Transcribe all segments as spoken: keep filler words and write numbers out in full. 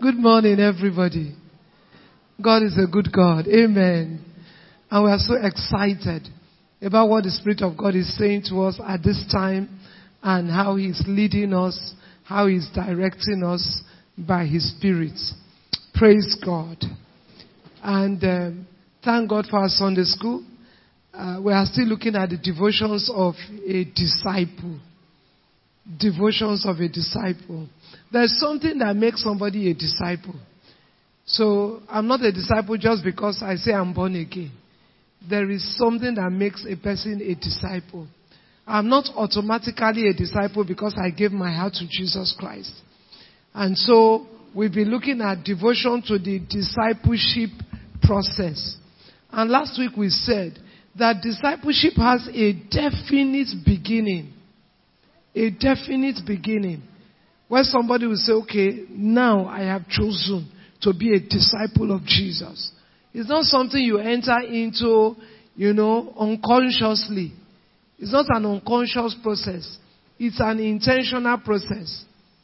Good morning, everybody. God is a good God. Amen. And we are so excited about what the Spirit of God is saying to us at this time and how He's leading us, how He's directing us by His Spirit. Praise God. And um, thank God for our Sunday school. Uh, we are still looking at the devotions of a disciple. Devotions of a disciple. There's something that makes somebody a disciple. So I'm not a disciple just because I say I'm born again. There is something that makes a person a disciple. I'm not automatically a disciple because I gave my heart to Jesus Christ. And so we've been looking at devotion to the discipleship process. And last week we said that discipleship has a definite beginning. A definite beginning. Where somebody will say, okay, now I have chosen to be a disciple of Jesus. It's not something you enter into, you know, unconsciously. It's not an unconscious process. It's an intentional process.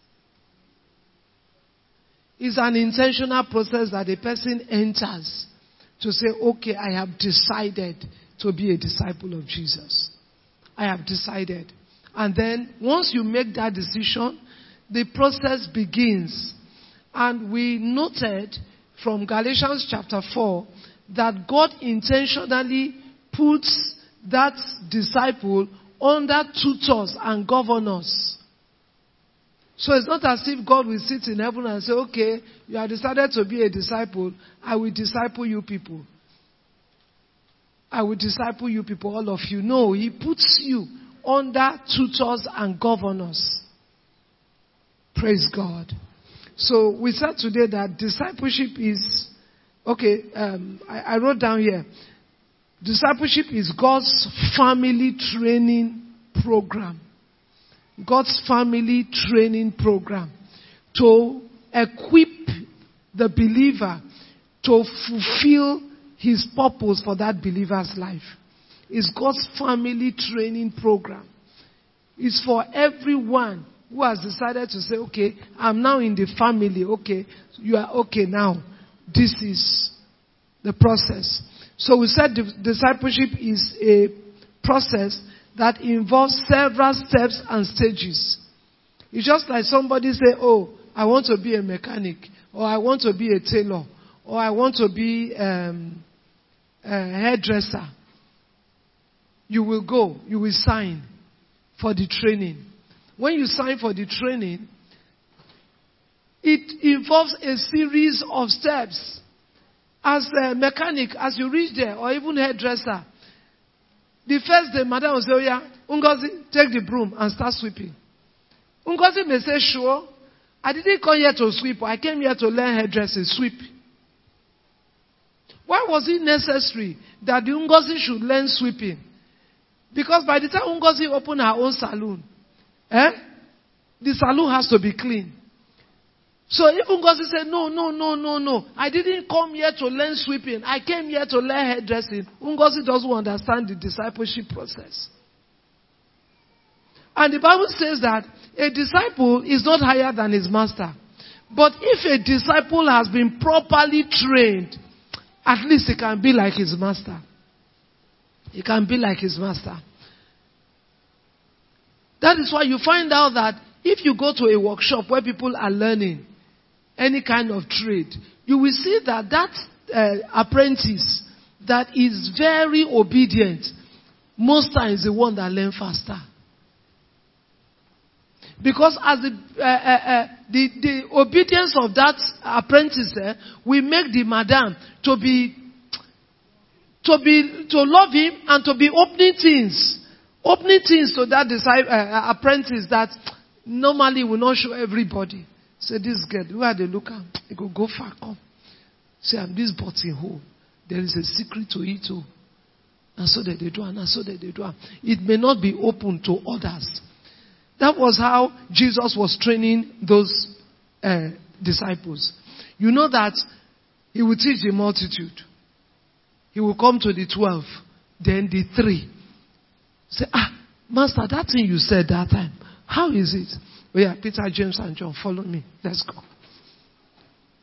It's an intentional process that a person enters to say, okay, I have decided to be a disciple of Jesus. I have decided. And then once you make that decision, the process begins. And we noted from Galatians chapter four that God intentionally puts that disciple under tutors and governors. So it's not as if God will sit in heaven and say, okay, you have decided to be a disciple, I will disciple you people. I will disciple you people, all of you. No, He puts you under tutors and governors. Praise God. So we said today that discipleship is, okay, um, I, I wrote down here, discipleship is God's family training program. God's family training program to equip the believer to fulfill His purpose for that believer's life. It's God's family training program. It's for everyone who has decided to say, okay, I'm now in the family. Okay, you are okay now. This is the process. So we said discipleship is a process that involves several steps and stages. It's just like somebody say, oh, I want to be a mechanic, or I want to be a tailor, or I want to be um, a hairdresser. You will go, you will sign for the training. When you sign for the training, it involves a series of steps. As a mechanic, as you reach there, or even hairdresser, the first day, madam will say, oh yeah, Ngozi, take the broom and start sweeping. Ngozi may say, sure, I didn't come here to sweep, I came here to learn hairdressing, sweep. Why was it necessary that the Ngozi should learn sweeping? Because by the time Ngozi opened her own salon, eh, the salon has to be clean. So if Ngozi said, no, no, no, no, no, I didn't come here to learn sweeping, I came here to learn hairdressing, Ngozi doesn't understand the discipleship process. And the Bible says that a disciple is not higher than his master. But if a disciple has been properly trained, at least he can be like his master. He can be like his master. That is why you find out that if you go to a workshop where people are learning any kind of trade, you will see that that uh, apprentice that is very obedient, most times is the one that learns faster. Because as the, uh, uh, uh, the, the obedience of that apprentice uh, will make the madam to be, to be, to love him and to be opening things. Opening things to that disciple, uh, apprentice that normally will not show everybody. Say, this girl, where they look at, they go, go far, come. Say, I'm this button hole. There is a secret to it too. And so that they do, and so that they do. It may not be open to others. That was how Jesus was training those uh, disciples. You know that He will teach the multitude. He will come to the twelve, then the three. Say, ah, Master, that thing you said that time, how is it? Oh yeah, Peter, James, and John, follow me. Let's go.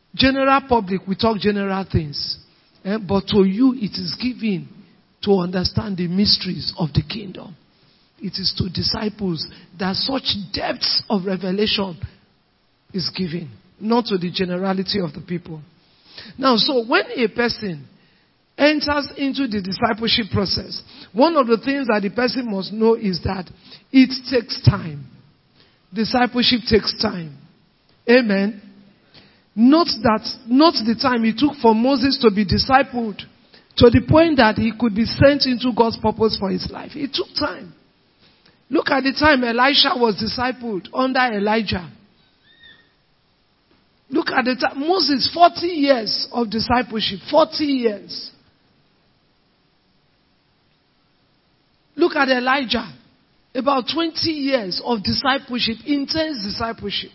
General public, we talk general things. Eh? But to you, it is given to understand the mysteries of the kingdom. It is to disciples that such depths of revelation is given, not to the generality of the people. Now, so when a person enters into the discipleship process, one of the things that the person must know is that it takes time. Discipleship takes time. Amen. Not that, not the time it took for Moses to be discipled to the point that he could be sent into God's purpose for his life. It took time. Look at the time Elisha was discipled under Elijah. Look at the time. Moses, forty years of discipleship. forty years. Look at Elijah. About twenty years of discipleship. Intense discipleship.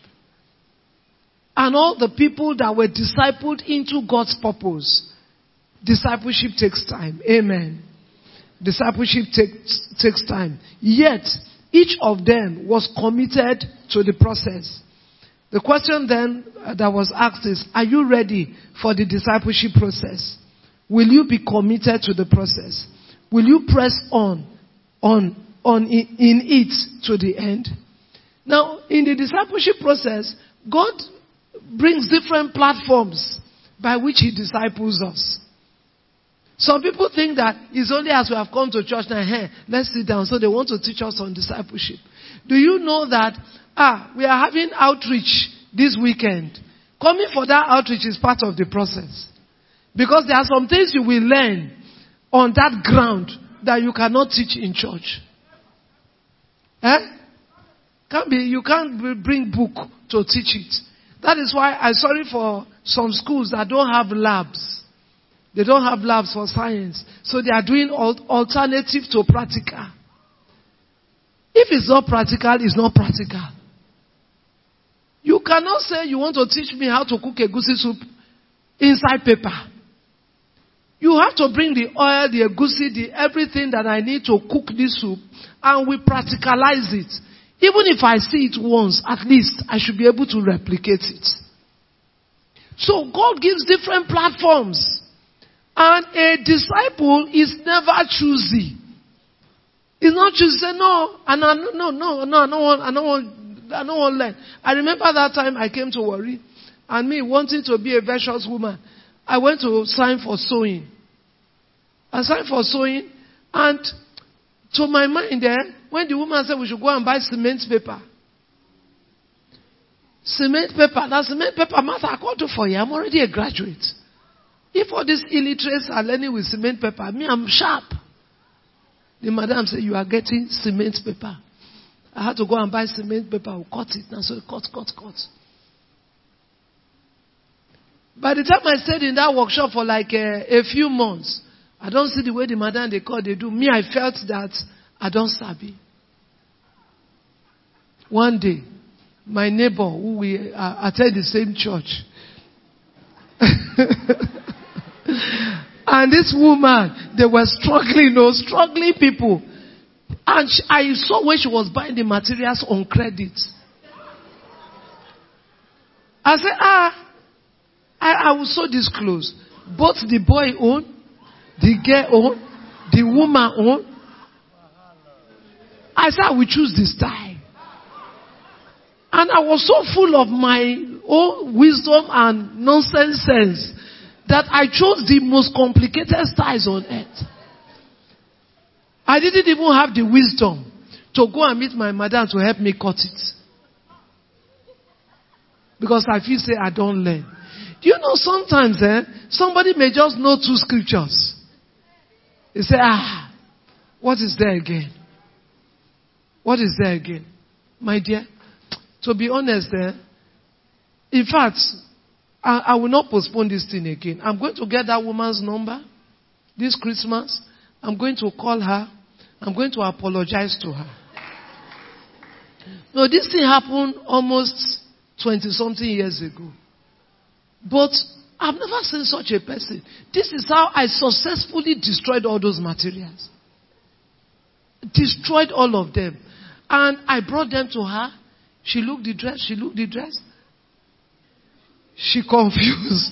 And all the people that were discipled into God's purpose. Discipleship takes time. Amen. Discipleship takes, takes time. Yet, each of them was committed to the process. The question then uh, that was asked is, are you ready for the discipleship process? Will you be committed to the process? Will you press on, on, on in, in it to the end? Now, in the discipleship process, God brings different platforms by which He disciples us. Some people think that it's only as we have come to church now, hey, let's sit down. So they want to teach us on discipleship. Do you know that, ah, we are having outreach this weekend. Coming for that outreach is part of the process. Because there are some things you will learn on that ground that you cannot teach in church. Eh? Can't be, you can't bring book to teach it. That is why I'm sorry for some schools that don't have labs. They don't have labs for science. So they are doing alternative to practical. If it's not practical, it's not practical. You cannot say you want to teach me how to cook egusi soup inside paper. You have to bring the oil, the egusi, the everything that I need to cook this soup, and we practicalize it. Even if I see it once, at least I should be able to replicate it. So God gives different platforms. And a disciple is never choosy. It's not choosy. Say no, and I, no, no, no, I don't want, I don't want, I don't want to learn. I remember that time I came to Warri, and me wanting to be a virtuous woman, I went to sign for sewing. I signed for sewing, and to my mind there, when the woman said we should go and buy cement paper, cement paper, that cement paper matter I can't do for you. I'm already a graduate. If all these illiterates are learning with cement paper, me, I'm sharp. The madam said, you are getting cement paper. I had to go and buy cement paper. We'll cut it. And so cut, cut, cut. By the time I stayed in that workshop for like a, a few months, I don't see the way the madam they call, they do. Me, I felt that I don't sabi. One day, my neighbor, who we uh, attend the same church, and this woman, they were struggling, no, struggling people. And she, I saw when she was buying the materials on credit. I said, ah, I, I will sew this clothes. Both the boy own, the girl own, the woman own. I said, I will choose the style. And I was so full of my own wisdom and nonsense sense that I chose the most complicated styles on earth. I didn't even have the wisdom to go and meet my madam to help me cut it. Because I feel say I don't learn. Do you know sometimes eh, somebody may just know two scriptures. They say, ah, what is there again? What is there again? My dear, to be honest, eh, in fact, I, I will not postpone this thing again. I'm going to get that woman's number this Christmas. I'm going to call her. I'm going to apologize to her. No, this thing happened almost twenty-something years ago. But I've never seen such a person. This is how I successfully destroyed all those materials. Destroyed all of them. And I brought them to her. She looked the dress. She looked the dress. She confused.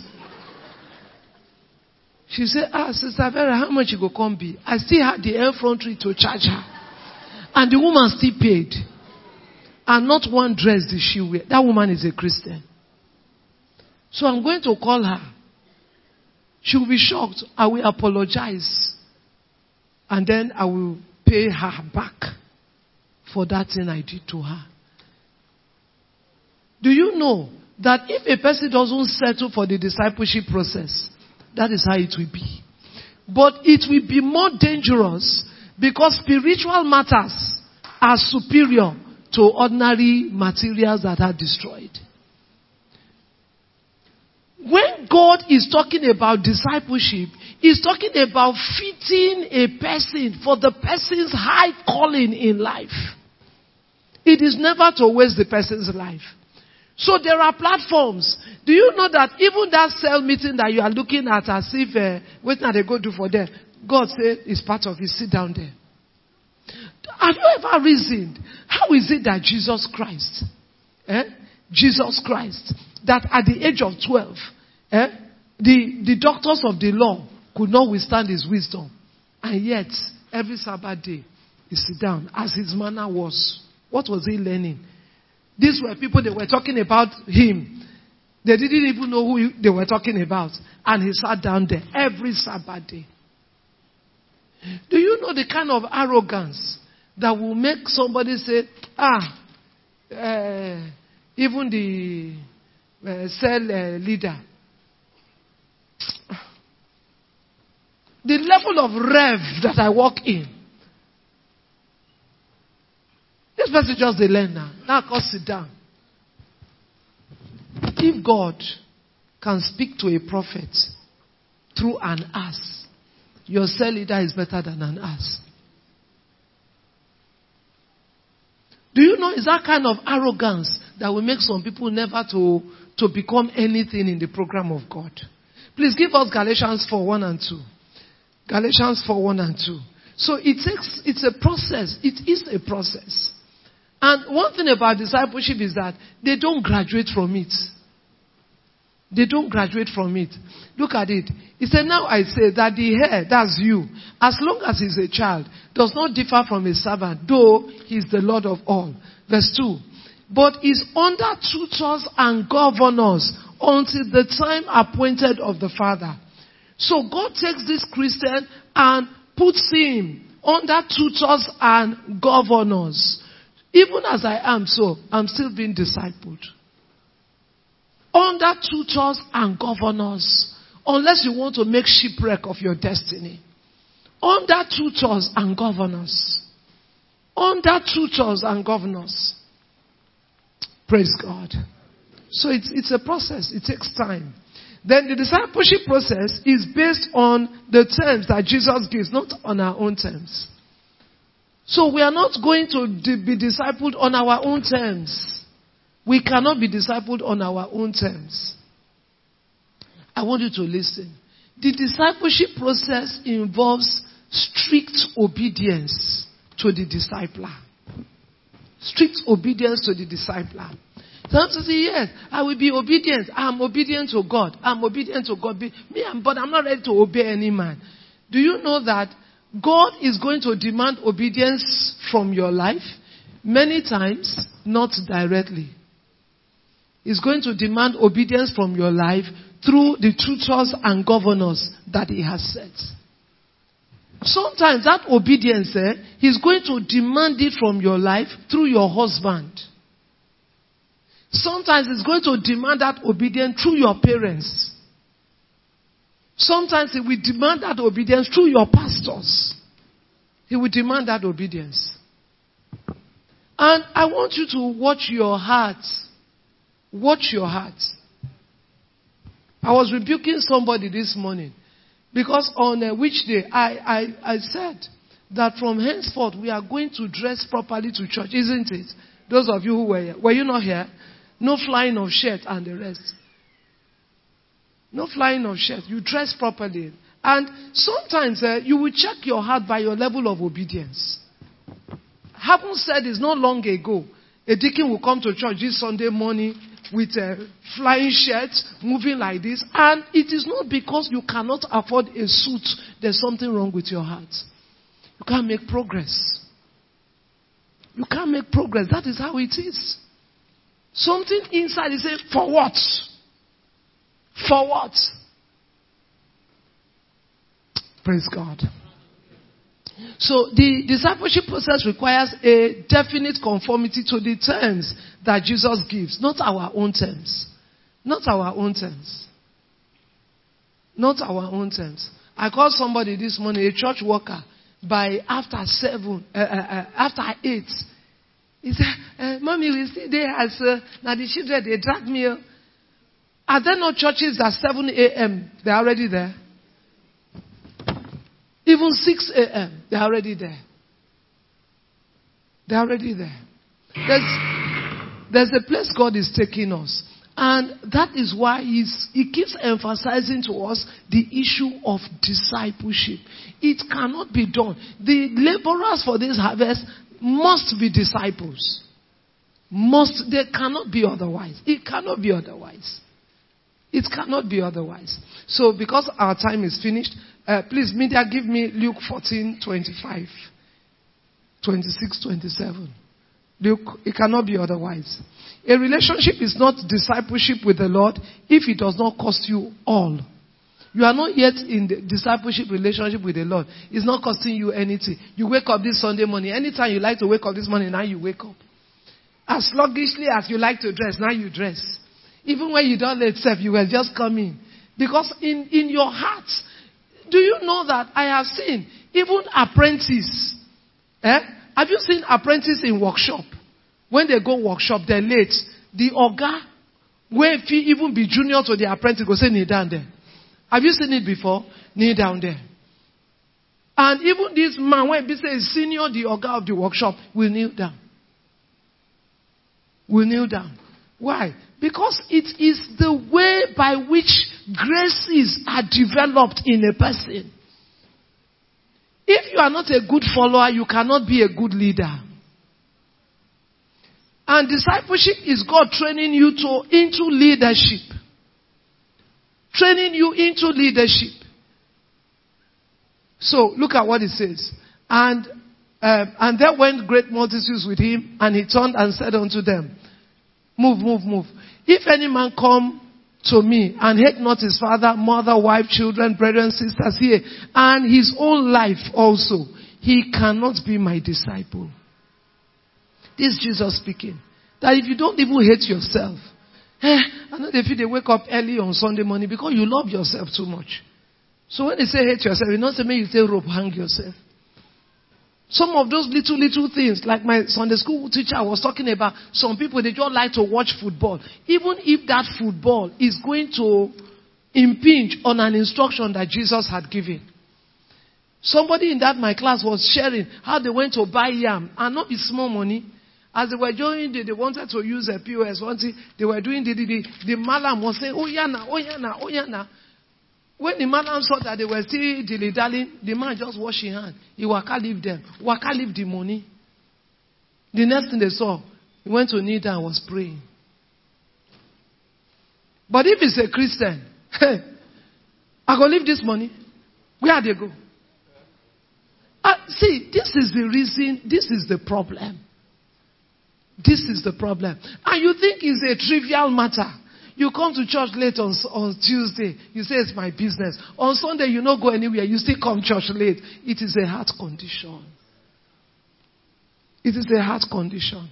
She said, ah, Sister Vera, how much you go come be? I still had the effrontery to charge her. And the woman still paid. And not one dress did she wear. That woman is a Christian. So I'm going to call her. She will be shocked. I will apologize. And then I will pay her back for that thing I did to her. Do you know that if a person doesn't settle for the discipleship process, that is how it will be. But it will be more dangerous because spiritual matters are superior to ordinary materials that are destroyed. When God is talking about discipleship, He's talking about fitting a person for the person's high calling in life. It is never to waste the person's life. So there are platforms. Do you know that even that cell meeting that you are looking at as if, uh, what are they going to do for them? God said it's part of it. Sit down there. Have you ever reasoned, how is it that Jesus Christ, eh? Jesus Christ, that at the age of twelve, eh, the, the doctors of the law could not withstand his wisdom. And yet, every Sabbath day, he sit down as his manner was. What was he learning? These were people that were talking about him. They didn't even know who they were talking about. And he sat down there every Sabbath day. Do you know the kind of arrogance that will make somebody say, ah, uh, even the uh, cell uh, leader. The level of rev that I walk in. This person just a learner. Now go sit down. If God can speak to a prophet through an ass, your cell leader is better than an ass. Do you know it's that kind of arrogance that will make some people never to, to become anything in the program of God? Please give us Galatians four, one and two. Galatians four, one and two. So it takes, it's a process. It is a process. And one thing about discipleship is that they don't graduate from it. They don't graduate from it. Look at it. He said, now I say that the heir, that's you, as long as he's a child, does not differ from a servant, though he's the Lord of all. Verse two. But is under tutors and governors until the time appointed of the Father. So God takes this Christian and puts him under tutors and governors. Even as I am so, I'm still being discipled. Under tutors and governors. Unless you want to make shipwreck of your destiny. Under tutors and governors. Under tutors and governors. Praise God. So it's, it's a process. It takes time. Then the discipleship process is based on the terms that Jesus gives, not on our own terms. So we are not going to be discipled on our own terms. We cannot be discipled on our own terms. I want you to listen. The discipleship process involves strict obedience to the discipler. Strict obedience to the discipler. Sometimes say, yes, I will be obedient. I'm obedient to God. I'm obedient to God. Me, but I'm not ready to obey any man. Do you know that God is going to demand obedience from your life? Many times, not directly. He's going to demand obedience from your life through the tutors and governors that he has set. Sometimes that obedience, eh, he's going to demand it from your life through your husband. Sometimes he's going to demand that obedience through your parents. Sometimes he will demand that obedience through your pastors. He will demand that obedience. And I want you to watch your heart. Watch your heart. I was rebuking somebody this morning. Because on uh, which day I, I, I said that from henceforth we are going to dress properly to church, isn't it? Those of you who were here. Were you not here? No flying of shirt and the rest. No flying of shirt. You dress properly. And sometimes uh, you will check your heart by your level of obedience. Having said this not long ago, a deacon will come to church this Sunday morning with uh, flying shirts, moving like this. And it is not because you cannot afford a suit. There's something wrong with your heart. You can't make progress. You can't make progress. That is how it is. Something inside is saying, for what? For what? Praise God. So the discipleship process requires a definite conformity to the terms that Jesus gives, not our own terms. Not our own terms. Not our own terms. I called somebody this morning, a church worker, by after seven, uh, uh, uh, after eight. He said, uh, Mommy, we see there as, uh, now the children, they drag me. Are there no churches at seven a.m.? They're already there. Even six a.m., they're already there. They're already there. There's, there's a place God is taking us. And that is why he's, he keeps emphasizing to us the issue of discipleship. It cannot be done. The laborers for this harvest must be disciples. Must, they cannot be otherwise. It cannot be otherwise. It cannot be otherwise. So because our time is finished, uh, please, media, give me Luke fourteen, twenty-five, twenty-six, twenty-seven. Luke, it cannot be otherwise. A relationship is not discipleship with the Lord if it does not cost you all. You are not yet in the discipleship relationship with the Lord. It's not costing you anything. You wake up this Sunday morning. Anytime you like to wake up this morning, now you wake up. As sluggishly as you like to dress, now you dress. Even when you don't let yourself, you will just come in. Because in, in your heart, do you know that I have seen even apprentices. Eh? Have you seen apprentices in workshop? When they go workshop, they're late. The oga, where if he even be junior to the apprentice, go say, kneel down there. Have you seen it before? Kneel down there. And even this man, when he says senior, the oga of the workshop, will kneel down. Will kneel down. Why? Because it is the way by which graces are developed in a person. If you are not a good follower, you cannot be a good leader. And discipleship is God training you to into leadership. Training you into leadership. So look at what it says. And um, and there went great multitudes with him, and he turned and said unto them, Move, move, move. If any man come to me and hate not his father, mother, wife, children, brethren, sisters here, and his own life also, he cannot be my disciple. This is Jesus speaking. That if you don't even hate yourself, eh, I know they feel they wake up early on Sunday morning because you love yourself too much. So when they say hate yourself, you not say maybe you say rope, hang yourself. Some of those little, little things, like my Sunday school teacher was talking about, some people, they just like to watch football. Even if that football is going to impinge on an instruction that Jesus had given. Somebody in that my class was sharing how they went to buy yam, and not be small money. As they were doing, they, they wanted to use a P O S. One thing, they were doing the, the, the, the malam was saying, oh yana, oh yana, oh yana. When the man saw that they were still dilly-dallying, the man just washed his hand. He waka leave them. Waka leave the money. The next thing they saw, he went to kneel down and was praying. But if he's a Christian, hey, I go leave this money. Where they go? Uh, see, this is the reason, this is the problem. This is the problem. And you think it's a trivial matter. You come to church late on, on Tuesday. You say it's my business. On Sunday, you don't go anywhere. You still come church late. It is a heart condition. It is a heart condition.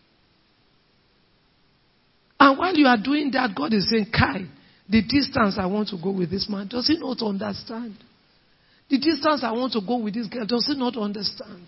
And while you are doing that, God is saying, Kai, the distance I want to go with this man, does he not understand? The distance I want to go with this girl, does he not understand?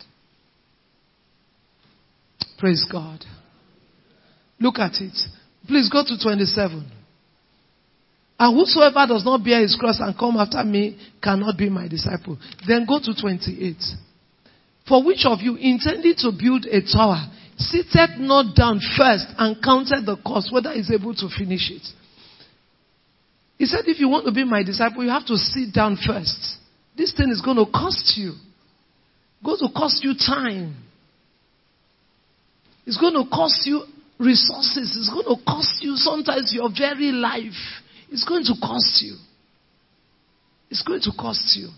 Praise God. Look at it. Please go to twenty-seven. And whosoever does not bear his cross and come after me cannot be my disciple. Then go to twenty-eight. For which of you intending to build a tower, seated not down first and counted the cost, whether he's able to finish it? He said, if you want to be my disciple, you have to sit down first. This thing is going to cost you. It's going to cost you time. It's going to cost you resources. It's going to cost you sometimes your very life. It's going to cost you. It's going to cost you.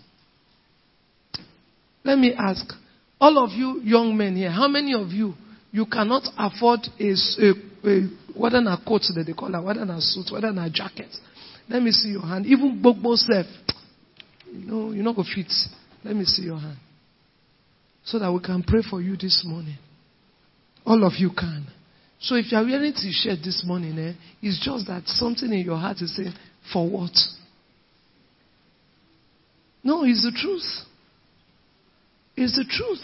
Let me ask, all of you young men here, how many of you, you cannot afford a, a, a whether a coat that they call it, whether a suit, whether a jacket? Let me see your hand. Even Gbogbo self, you know, you're not going to fit. Let me see your hand. So that we can pray for you this morning. All of you can. So if you are wearing t-shirt this morning, eh, it's just that something in your heart is saying, for what? No, it's the truth. It's the truth.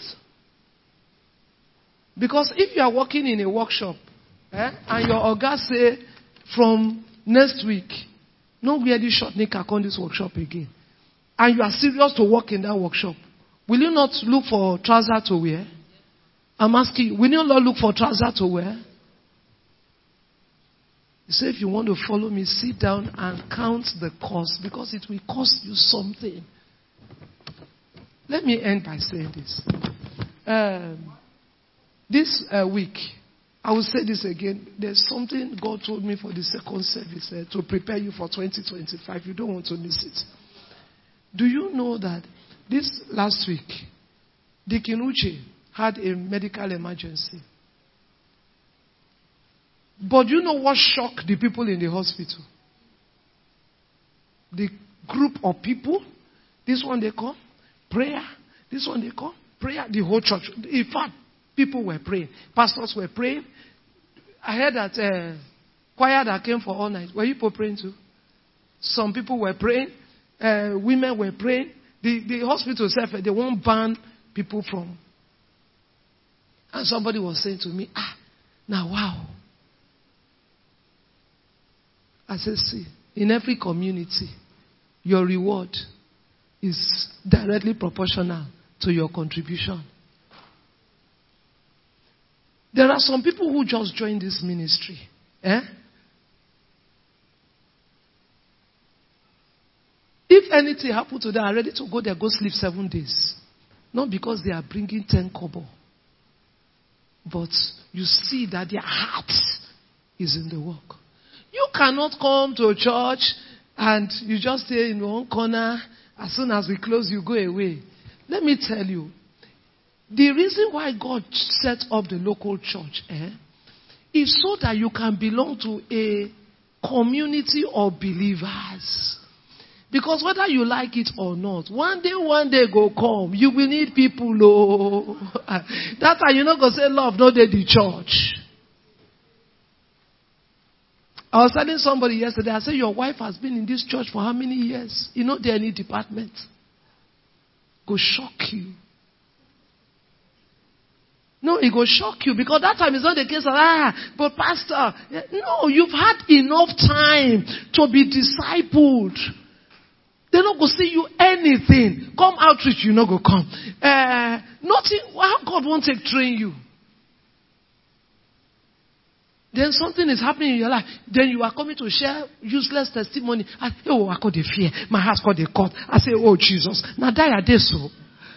Because if you are working in a workshop, eh, and your oga say, from next week, no wear this short knicker on this workshop again, and you are serious to work in that workshop, will you not look for trouser to wear? I'm asking you, will you not look for trouser to wear? You say, if you want to follow me, sit down and count the cost, because it will cost you something. Let me end by saying this. Um, this uh, week, I will say this again. There's something God told me for the second service uh, to prepare you for twenty twenty-five. You don't want to miss it. Do you know that this last week, Deacon Uche had a medical emergency? But you know what shocked the people in the hospital? The group of people, this one they call prayer, this one they call prayer, the whole church. In fact, people were praying. Pastors were praying. I heard that uh, choir that came for all night. Were you people praying too? Some people were praying. Uh, women were praying. The, the hospital itself, they won't ban people from. And somebody was saying to me, ah, now wow. I said, see, in every community, your reward is directly proportional to your contribution. There are some people who just joined this ministry. Eh? If anything happened to them, are ready to go there, go sleep seven days. Not because they are bringing ten kobo. But you see that their heart is in the work. You cannot come to a church and you just stay in one corner. As soon as we close, you go away. Let me tell you, the reason why God set up the local church eh, is so that you can belong to a community of believers. Because whether you like it or not, one day, one day go come, you will need people. Oh. That's how you're not going to say love, no day the church. I was telling somebody yesterday, I said, your wife has been in this church for how many years? You know, there any department. Go shock you. No, it go shock you, because that time is not the case of, ah, but pastor, no, you've had enough time to be discipled. They're not going to see you anything. Come outreach, you're not going to come. Uh, nothing, how God won't take train you. Then something is happening in your life. Then you are coming to share useless testimony. I, oh, I got the fear. My heart got the cut. I say, oh, Jesus. Now die a day so.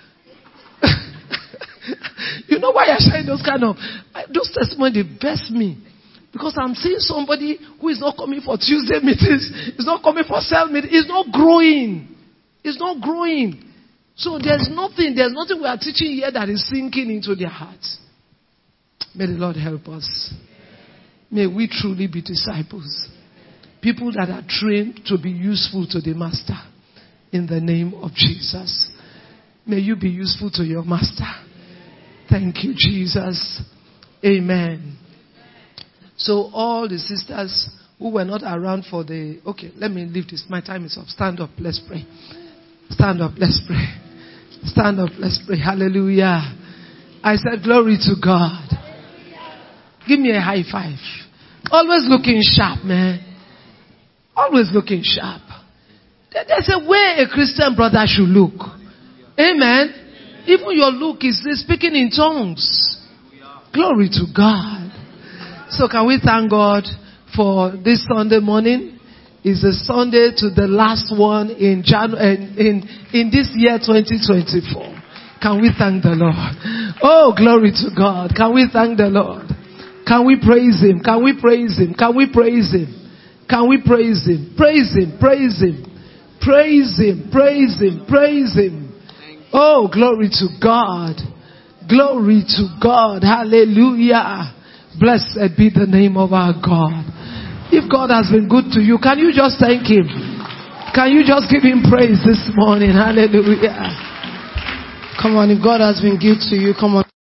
You know why I share those kind of, those testimonies, they best me. Because I'm seeing somebody who is not coming for Tuesday meetings. Is not coming for cell meetings. Is not growing. It's not growing. So there's nothing, there's nothing we are teaching here that is sinking into their hearts. May the Lord help us. May we truly be disciples. People that are trained to be useful to the master. In the name of Jesus. May you be useful to your master. Thank you, Jesus. Amen. So all the sisters who were not around for the... Okay, let me leave this. My time is up. Stand up. Let's pray. Stand up. Let's pray. Stand up. Let's pray. Hallelujah. I said glory to God. Give me a high five. Always looking sharp, man. Always looking sharp. There's a way a Christian brother should look. Amen. Even your look is speaking in tongues. Glory to God. So can we thank God for this Sunday morning? It's a Sunday to the last one in Jan- in, in, in this year twenty twenty-four. Can we thank the Lord? Oh, glory to God. Can we thank the Lord? Can we praise him? Can we praise him? Can we praise him? Can we praise him? Praise him, praise him, praise him, praise him, praise him. Oh, glory to God. Glory to God. Hallelujah. Blessed be the name of our God. If God has been good to you, can you just thank him? Can you just give him praise this morning? Hallelujah. Come on, if God has been good to you, come on.